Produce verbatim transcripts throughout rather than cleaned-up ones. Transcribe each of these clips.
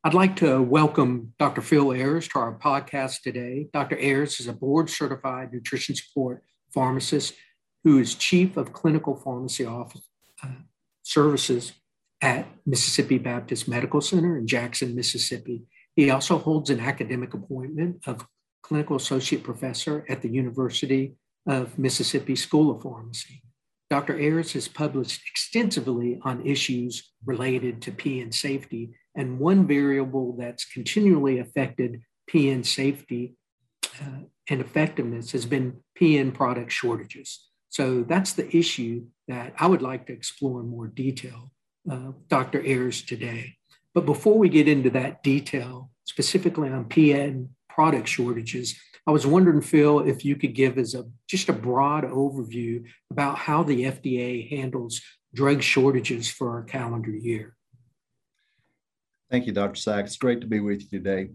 I'd like to welcome Doctor Phil Ayers to our podcast today. Doctor Ayers is a board certified nutrition support pharmacist who is chief of clinical pharmacy office uh, services at Mississippi Baptist Medical Center in Jackson, Mississippi. He also holds an academic appointment of clinical associate professor at the University of Mississippi School of Pharmacy. Doctor Ayers has published extensively on issues related to P N safety, and one variable that's continually affected P N safety uh, and effectiveness has been P N product shortages. So that's the issue that I would like to explore in more detail, uh, Doctor Ayers, today. But before we get into that detail, specifically on P N product shortages, I was wondering, Phil, if you could give us a just a broad overview about how the F D A handles drug shortages for our calendar year. Thank you, Doctor Sachs. It's great to be with you today.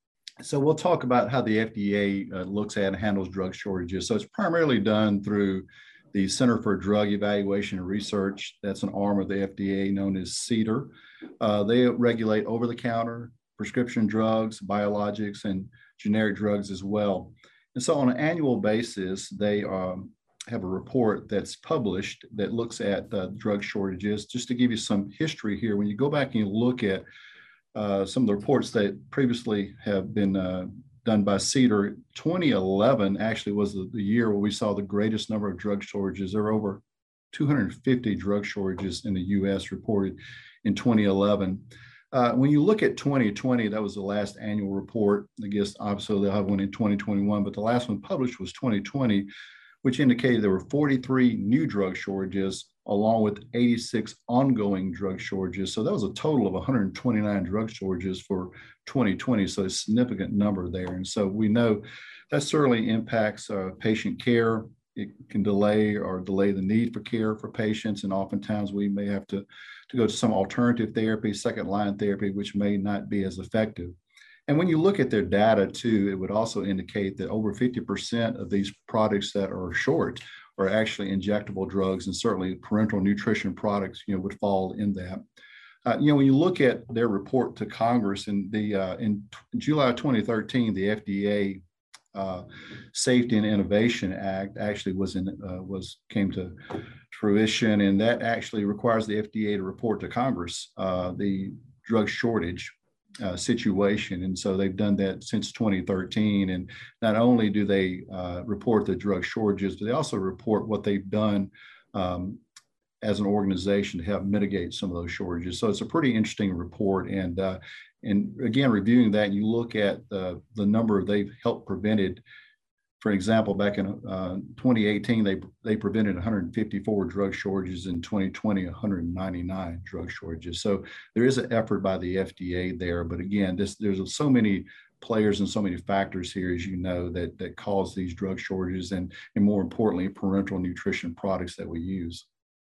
So we'll talk about how the F D A uh, looks at and handles drug shortages. So it's primarily done through the Center for Drug Evaluation and Research. That's an arm of the F D A known as CDER. Uh, they regulate over-the-counter prescription drugs, biologics, and generic drugs as well. And so on an annual basis, they um, have a report that's published that looks at uh, drug shortages. Just to give you some history here, when you go back and you look at uh, some of the reports that previously have been uh, done by CDER, twenty eleven actually was the, the year where we saw the greatest number of drug shortages. There were over two hundred fifty drug shortages in the U S reported in twenty eleven. Uh, when you look at twenty twenty, that was the last annual report. I guess obviously they'll have one in twenty twenty-one, but the last one published was twenty twenty, which indicated there were forty-three new drug shortages, along with eighty-six ongoing drug shortages. So that was a total of one hundred twenty-nine drug shortages for twenty twenty. So a significant number there. And so we know that certainly impacts uh, patient care. It can delay or delay the need for care for patients. And oftentimes we may have to, to go to some alternative therapy, second line therapy, which may not be as effective. And when you look at their data too, it would also indicate that over fifty percent of these products that are short are actually injectable drugs, and certainly parental nutrition products, you know, would fall in that. Uh, you know, when you look at their report to Congress in the uh, in July twenty thirteen, the F D A Uh, Safety and Innovation Act actually was in uh, was came to fruition, and that actually requires the F D A to report to Congress uh, the drug shortage uh, situation, and so they've done that since twenty thirteen. And not only do they uh, report the drug shortages, but they also report what they've done um, as an organization to help mitigate some of those shortages. So it's a pretty interesting report, and uh, And again, reviewing that, you look at the, the number they've helped prevented. For example, back in uh, twenty eighteen, they, they prevented one hundred fifty-four drug shortages. In twenty twenty, one hundred ninety-nine drug shortages. So there is an effort by the F D A there. But again, this, there's so many players and so many factors here, as you know, that, that cause these drug shortages, and, and more importantly, parental nutrition products that we use.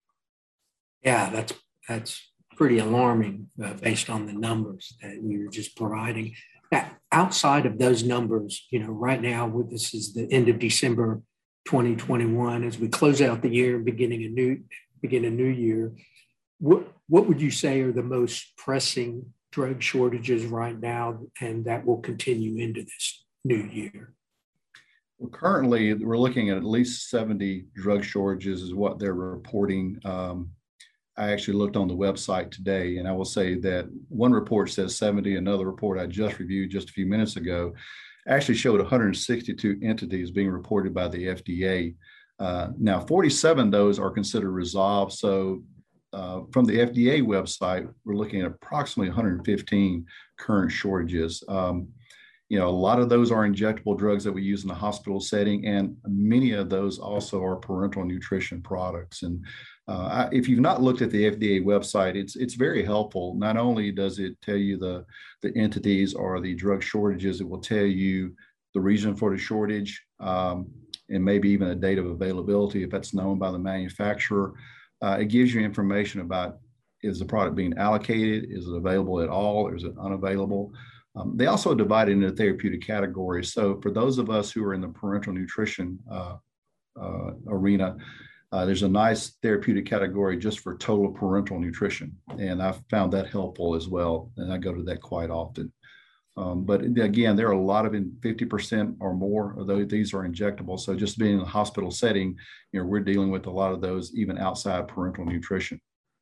Yeah, that's that's pretty alarming uh, based on the numbers that we were just providing. Now, outside of those numbers, you know, right now, this is the end of December twenty twenty-one. As we close out the year and beginning a new begin a new year, what what would you say are the most pressing drug shortages right now, and that will continue into this new year? Well, currently, we're looking at at least seventy drug shortages is what they're reporting. Um, I actually looked on the website today, and I will say that one report says seventy. Another report I just reviewed just a few minutes ago actually showed one hundred sixty-two entities being reported by the F D A. Uh, now, forty-seven of those are considered resolved. So uh, from the F D A website, we're looking at approximately one hundred fifteen current shortages. Um, You know, a lot of those are injectable drugs that we use in the hospital setting, and many of those also are parental nutrition products. And uh, if you've not looked at the F D A website, it's it's very helpful. Not only does it tell you the, the entities or the drug shortages, it will tell you the reason for the shortage, um, and maybe even a date of availability if that's known by the manufacturer. Uh, it gives you information about, is the product being allocated? Is it available at all? Or is it unavailable? Um, they also divide it into therapeutic categories. So for those of us who are in the parental nutrition uh, uh, arena, Uh, there's a nice therapeutic category just for total parental nutrition, and I've found that helpful as well, and I go to that quite often. Um, but again, there are a lot of in fifty percent or more of those, these are injectable. So just being in a hospital setting, you know, we're dealing with a lot of those even outside parental nutrition.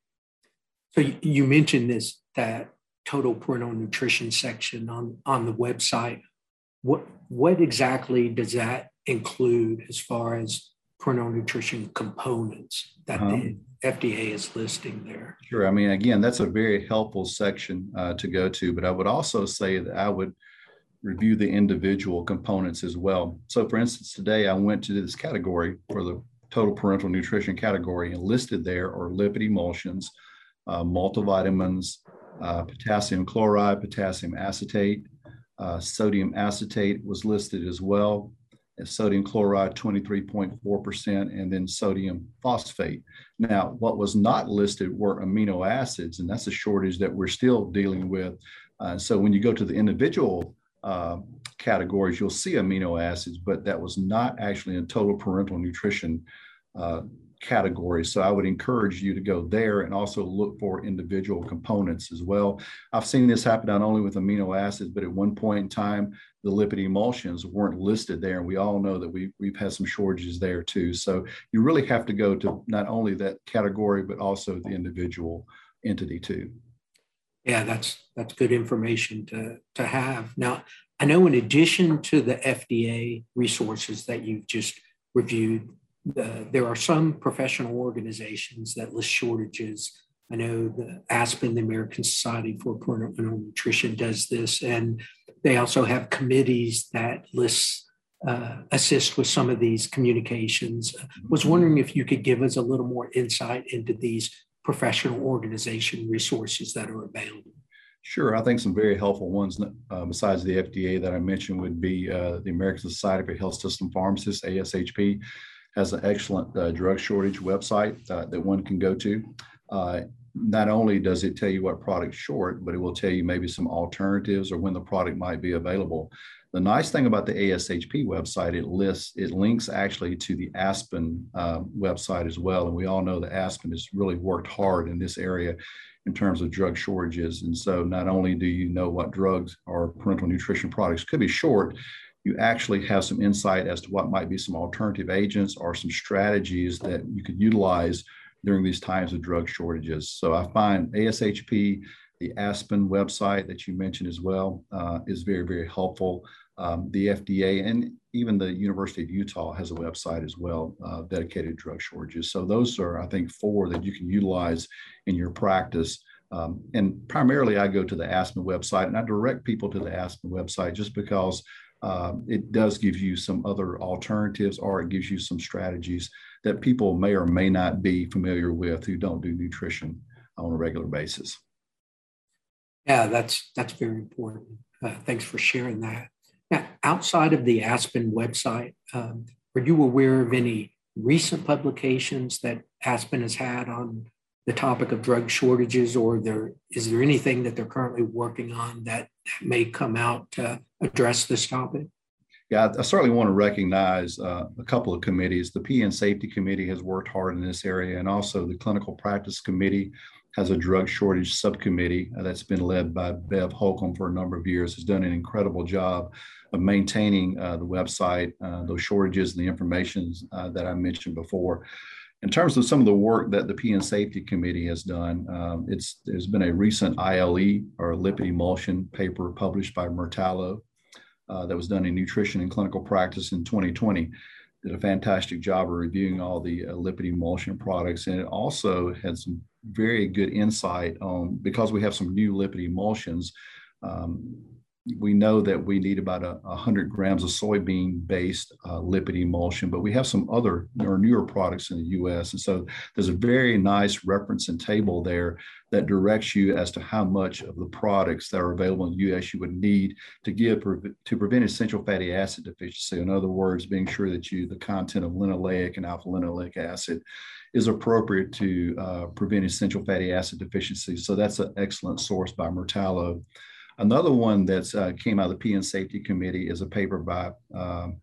So you mentioned this, that total parental nutrition section on, on the website. What, what exactly does that include as far as parental nutrition components that um, the F D A is listing there? Sure. I mean, again, that's a very helpful section uh, to go to, but I would also say that I would review the individual components as well. So for instance, today I went to this category for the total parental nutrition category, and listed there are lipid emulsions, uh, multivitamins, uh, potassium chloride, potassium acetate, uh, sodium acetate was listed as well. Sodium chloride twenty-three point four percent, and then sodium phosphate. Now, what was not listed were amino acids, and that's a shortage that we're still dealing with. Uh, so when you go to the individual uh, categories, you'll see amino acids, but that was not actually in total parental nutrition uh, category. So I would encourage you to go there and also look for individual components as well. I've seen this happen not only with amino acids, but at one point in time, the lipid emulsions weren't listed there. And we all know that we, we've had some shortages there too. So you really have to go to not only that category, but also the individual entity too. Yeah, that's that's good information to, to have. Now, I know in addition to the F D A resources that you've just reviewed, the, there are some professional organizations that list shortages. I know the ASPEN, the American Society for Parental Nutrition, does this, and they also have committees that list, uh, assist with some of these communications. I was wondering if you could give us a little more insight into these professional organization resources that are available. Sure. I think some very helpful ones uh, besides the F D A that I mentioned would be uh, the American Society for Health System Pharmacists, A S H P, has an excellent uh, drug shortage website uh, that one can go to. Uh, not only does it tell you what product's short, but it will tell you maybe some alternatives or when the product might be available. The nice thing about the A S H P website, it lists, it links actually to the ASPEN uh, website as well. And we all know that ASPEN has really worked hard in this area in terms of drug shortages. And so not only do you know what drugs or parental nutrition products could be short, you actually have some insight as to what might be some alternative agents or some strategies that you could utilize during these times of drug shortages. So I find A S H P, the ASPEN website that you mentioned as well, uh, is very, very helpful. Um, the F D A and even the University of Utah has a website as well, uh, dedicated to drug shortages. So those are, I think, four that you can utilize in your practice. Um, and primarily I go to the ASPEN website, and I direct people to the ASPEN website just because Uh, it does give you some other alternatives, or it gives you some strategies that people may or may not be familiar with who don't do nutrition on a regular basis. Yeah, that's that's very important. Uh, thanks for sharing that. Now, outside of the ASPEN website, um, are you aware of any recent publications that ASPEN has had on the topic of drug shortages, or there is there anything that they're currently working on that may come out to address this topic? Yeah, I certainly want to recognize uh, a couple of committees. The P N Safety Committee has worked hard in this area, and also the Clinical Practice Committee has a drug shortage subcommittee uh, that's been led by Bev Holcomb for a number of years, has done an incredible job of maintaining uh, the website, uh, those shortages and the information uh, that I mentioned before. In terms of some of the work that the P N Safety Committee has done, um, it's there's been a recent I L E, or lipid emulsion, paper published by Mertalo uh, that was done in Nutrition and Clinical Practice in twenty twenty. Did a fantastic job of reviewing all the uh, lipid emulsion products, and it also had some very good insight on, because we have some new lipid emulsions, um, we know that we need about a, a hundred grams of soybean-based uh, lipid emulsion, but we have some other or newer products in the U S. And so there's a very nice reference and table there that directs you as to how much of the products that are available in the U S you would need to give to prevent essential fatty acid deficiency. In other words, being sure that you the content of linoleic and alpha linoleic acid is appropriate to uh, prevent essential fatty acid deficiency. So that's an excellent source by Mertalo. Another one that's uh, came out of the P N Safety Committee is a paper by uh,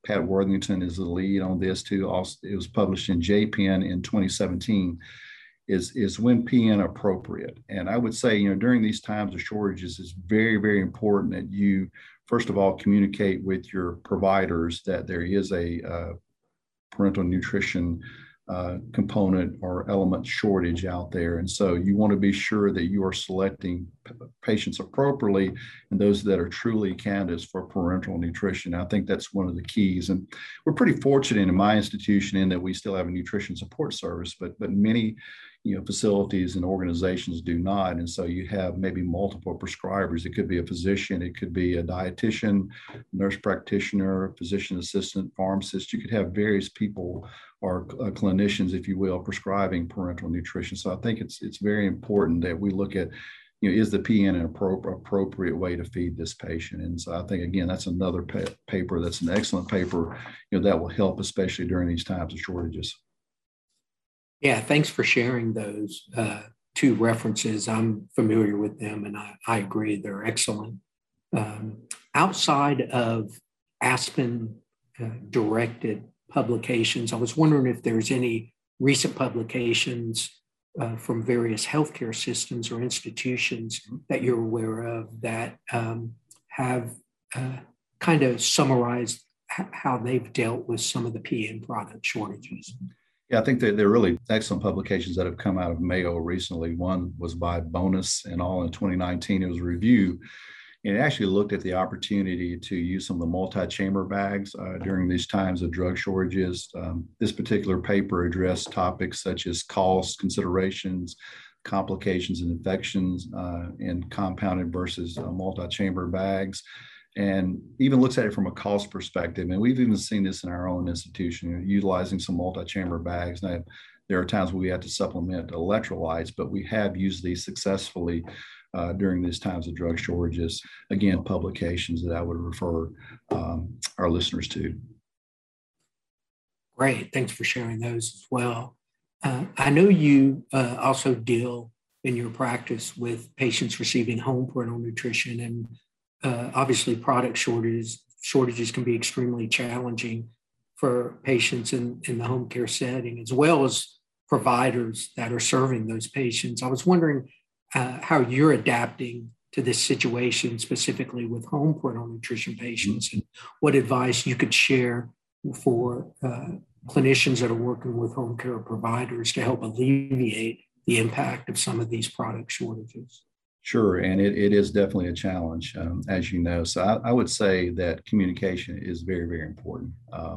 Pat Worthington is the lead on this too. Also, it was published in J P N in twenty seventeen. Is, is when P N appropriate. And I would say, you know, during these times of shortages, it's very, very important that you, first of all, communicate with your providers that there is a uh, parental nutrition uh, component or element shortage out there. And so you want to be sure that you are selecting p- patients appropriately and those that are truly candidates for parental nutrition. I think that's one of the keys. And we're pretty fortunate in my institution in that we still have a nutrition support service, but, but many you know, facilities and organizations do not. And so you have maybe multiple prescribers. It could be a physician, it could be a dietitian, nurse practitioner, physician assistant, pharmacist. You could have various people or uh, clinicians, if you will, prescribing parental nutrition. So I think it's it's very important that we look at, you know, is the P N an appro- appropriate way to feed this patient? And so I think, again, that's another pa- paper that's an excellent paper, you know, that will help, especially during these times of shortages. Yeah, thanks for sharing those uh, two references. I'm familiar with them, and I, I agree they're excellent. Um, outside of Aspen uh, directed publications, I was wondering if there's any recent publications uh, from various healthcare systems or institutions that you're aware of that um, have uh, kind of summarized h- how they've dealt with some of the P N product shortages. Yeah, I think that they're really excellent publications that have come out of Mayo recently. One was by Bonus and all in twenty nineteen. It was a review, and it actually looked at the opportunity to use some of the multi-chamber bags uh, during these times of drug shortages. Um, this particular paper addressed topics such as cost considerations, complications and infections uh, in compounded versus uh, multi-chamber bags, and even looks at it from a cost perspective. And we've even seen this in our own institution, you know, utilizing some multi-chamber bags. Now, there are times where we have to supplement electrolytes, but we have used these successfully uh, during these times of drug shortages. Again, publications that I would refer um, our listeners to. Great, thanks for sharing those as well. Uh, I know you uh, also deal in your practice with patients receiving home parental nutrition, and Uh, obviously, product shortages shortages can be extremely challenging for patients in, in the home care setting, as well as providers that are serving those patients. I was wondering uh, how you're adapting to this situation, specifically with home parental nutrition patients, and what advice you could share for uh, clinicians that are working with home care providers to help alleviate the impact of some of these product shortages. Sure, and it, it is definitely a challenge, um, as you know. So I, I would say that communication is very, very important. Uh,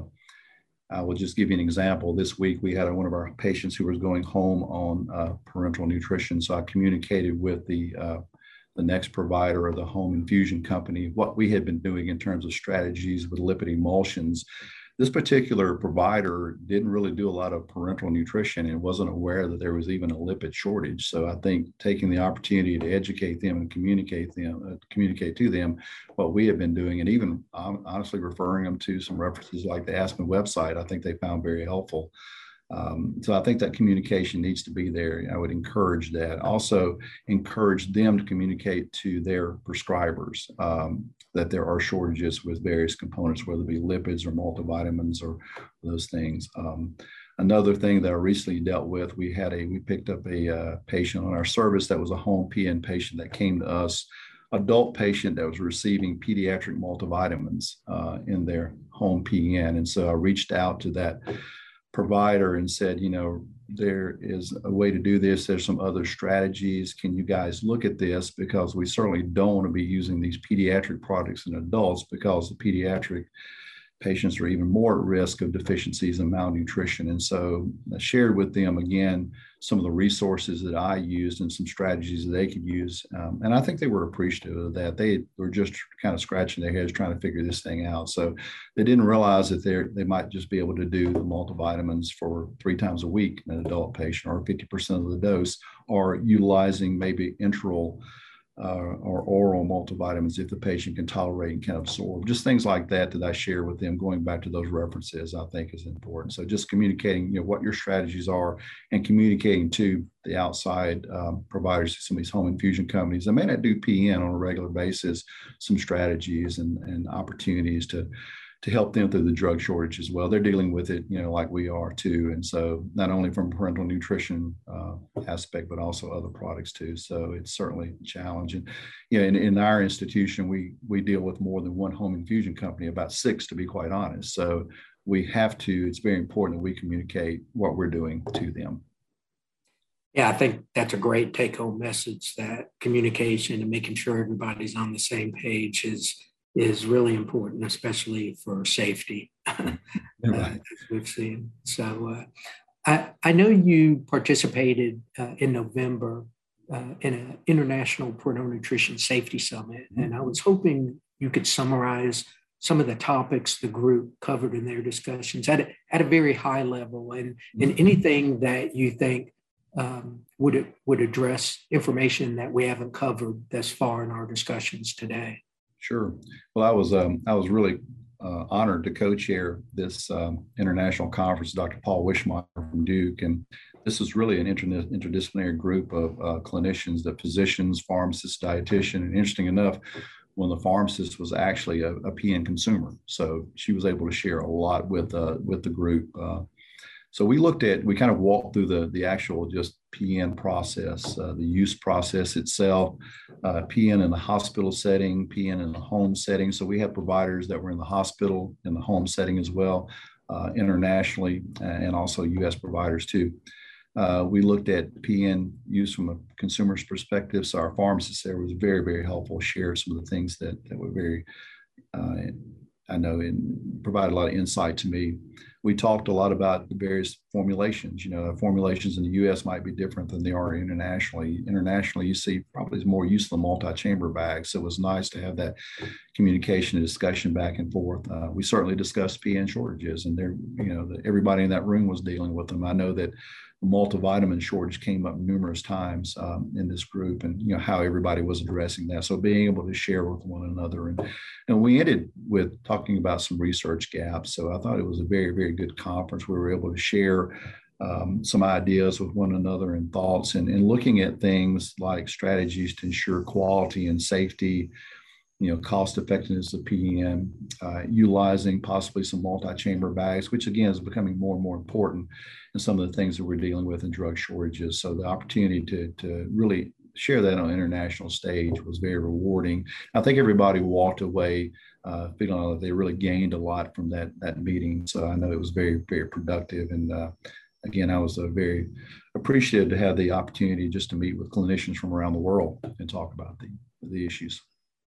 I will just give you an example. This week, we had one of our patients who was going home on uh, parental nutrition. So I communicated with the uh, the next provider of the home infusion company what we had been doing in terms of strategies with lipid emulsions. This particular provider didn't really do a lot of parental nutrition and wasn't aware that there was even a lipid shortage. So I think taking the opportunity to educate them and communicate them, uh, communicate to them what we have been doing, and even um, honestly referring them to some references like the Aspen website, I think they found very helpful. Um, so I think that communication needs to be there. I would encourage that. Also encourage them to communicate to their prescribers um, that there are shortages with various components, whether it be lipids or multivitamins or those things. Um, another thing that I recently dealt with, we had a, we picked up a uh, patient on our service that was a home P N patient that came to us, adult patient that was receiving pediatric multivitamins uh, in their home P N. And so I reached out to that provider and said, you know, there is a way to do this. There's some other strategies. Can you guys look at this? Because we certainly don't want to be using these pediatric products in adults, because the pediatric patients are even more at risk of deficiencies and malnutrition. And so I shared with them, again, some of the resources that I used and some strategies that they could use. Um, and I think they were appreciative of that. They were just kind of scratching their heads trying to figure this thing out. So they didn't realize that they they might just be able to do the multivitamins for three times a week in an adult patient, or fifty percent of the dose, or utilizing maybe enteral Uh, or oral multivitamins if the patient can tolerate and can absorb. Just things like that that I share with them, going back to those references, I think is important. So just communicating, you know, what your strategies are, and communicating to the outside um, providers, some of these home infusion companies that may not do P N on a regular basis, some strategies and, and opportunities to to help them through the drug shortage as well. They're dealing with it, you know, like we are too. And so not only from parental nutrition uh, aspect, but also other products too. So it's certainly a challenge. And, you know, in, in our institution, we, we deal with more than one home infusion company, about six to be quite honest. So we have to, it's very important that we communicate what we're doing to them. Yeah, I think that's a great take-home message, that communication and making sure everybody's on the same page is is really important, especially for safety, uh, as we've seen. So uh, I, I know you participated uh, in November uh, in an International Parental Nutrition Safety Summit, and I was hoping you could summarize some of the topics the group covered in their discussions at a, at a very high level, and, and anything that you think um, would it would address information that we haven't covered thus far in our discussions today. Sure. Well, I was um, I was really uh, honored to co-chair this um, international conference, Doctor Paul Wishmeyer from Duke, and this is really an inter- interdisciplinary group of uh, clinicians, that physicians, pharmacists, dietitian, and interesting enough, one of the pharmacists was actually a, a P N consumer, so she was able to share a lot with uh, with the group. Uh, So we looked at, we kind of walked through the, the actual just P N process, uh, the use process itself, uh, P N in the hospital setting, P N in the home setting. So we have providers that were in the hospital, in the home setting as well, uh, internationally, and also U S providers too. Uh, we looked at P N use from a consumer's perspective. So our pharmacist there was very, very helpful, shared some of the things that, that were very, uh, I know, and provided a lot of insight to me. We talked a lot about the various formulations. You know, formulations in the U S might be different than they are internationally. Internationally, you see probably more use of the multi-chamber bags. So it was nice to have that communication and discussion back and forth. Uh, we certainly discussed P N shortages, and there, you know, the, everybody in that room was dealing with them. I know that the multivitamin shortage came up numerous times um, in this group, and you know how everybody was addressing that. So being able to share with one another, and and we ended with talking about some research gaps. So I thought it was a very, very good conference. We were able to share um, some ideas with one another and thoughts, and, and looking at things like strategies to ensure quality and safety, you know, cost effectiveness of P N, uh, utilizing possibly some multi-chamber bags, which again is becoming more and more important in some of the things that we're dealing with in drug shortages. So the opportunity to, to really share that on an international stage was very rewarding. I think everybody walked away uh, feeling like they really gained a lot from that, that meeting. So I know it was very, very productive. And uh, again, I was uh, very appreciative to have the opportunity just to meet with clinicians from around the world and talk about the, the issues.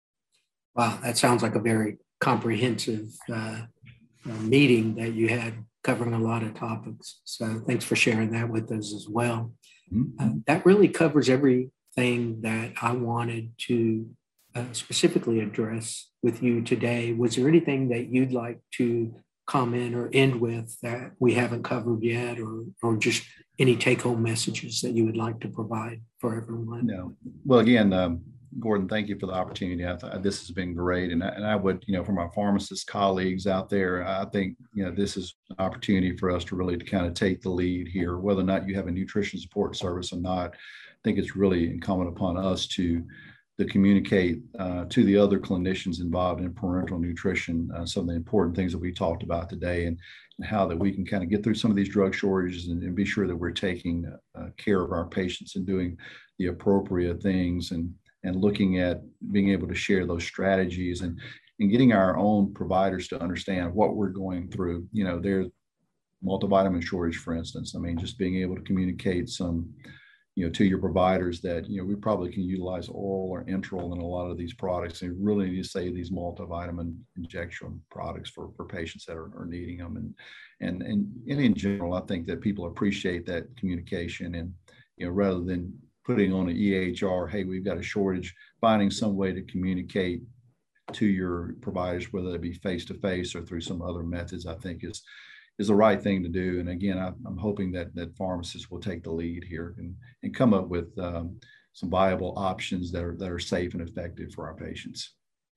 Wow, that sounds like a very comprehensive uh, uh, meeting that you had, covering a lot of topics. So thanks for sharing that with us as well. Mm-hmm. Uh, that really covers everything that I wanted to uh, specifically address with you today. Was there anything that you'd like to comment or end with that we haven't covered yet, or, or just any take-home messages that you would like to provide for everyone? No. Well, again, um, Gordon, thank you for the opportunity. I thought this has been great. And I, and I would, you know, from our pharmacist colleagues out there, I think, you know, this is an opportunity for us to really to kind of take the lead here, whether or not you have a nutrition support service or not. I think it's really incumbent upon us to, to communicate uh, to the other clinicians involved in parental nutrition, uh, some of the important things that we talked about today, and, and how that we can kind of get through some of these drug shortages and, and be sure that we're taking uh, care of our patients and doing the appropriate things, and and looking at being able to share those strategies, and, and getting our own providers to understand what we're going through. You know, there's multivitamin shortage, for instance. I mean, just being able to communicate some, you know, to your providers that, you know, we probably can utilize oral or enteral in a lot of these products, and really need to save these multivitamin injection products for, for patients that are, are needing them. And, and, and, and in general, I think that people appreciate that communication, and, you know, rather than putting on an E H R, hey, we've got a shortage, finding some way to communicate to your providers, whether it be face-to-face or through some other methods, I think is is the right thing to do. And again, I, I'm hoping that that pharmacists will take the lead here and, and come up with um, some viable options that are, that are safe and effective for our patients.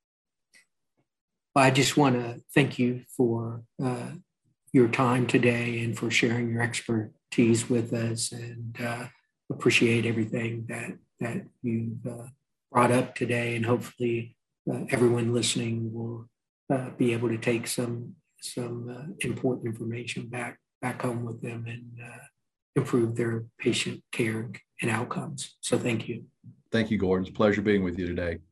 I just want to thank you for uh, your time today and for sharing your expertise with us, and uh, appreciate everything that that you've uh, brought up today, and hopefully uh, everyone listening will uh, be able to take some some uh, important information back back home with them and uh, improve their patient care and outcomes. So thank you. Thank you, Gordon. It's a pleasure being with you today.